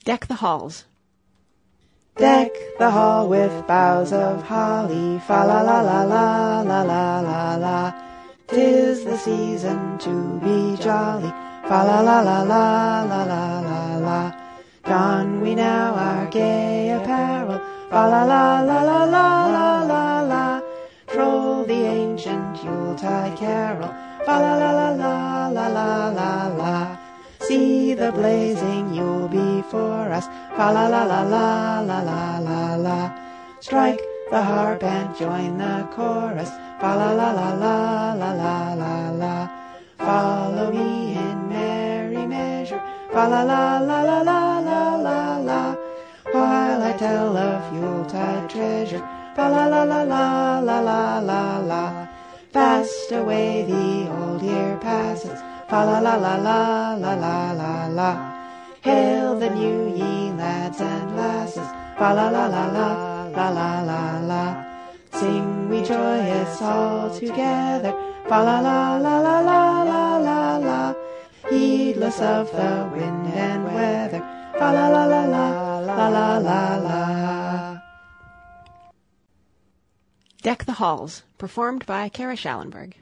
Deck the halls. Deck the hall with boughs of holly, fa la la la la la la la la. 'Tis the season to be jolly, fa la la la la la la la la. Don we now our gay apparel, fa la la la la la la la la. Troll the ancient Yuletide carol, fa la la la la la la la la. See the blazing Yule before us, fa la la la la la la la la. Strike the harp and join the chorus, fa la la la la la la la la. Follow me in merry measure, fa la la la la la la la la. While I tell of Yuletide treasure, fa la la la la la la la la. Fast away the old year passes, fa la la la la la la la la. Hail the new ye lads and lasses, fa la la la la la la la la. Sing we joyous all together, fa la la la la la la la la. Heedless of the wind and weather, fa la la la la la la la la. Deck the halls, performed by Kara Schallenberg.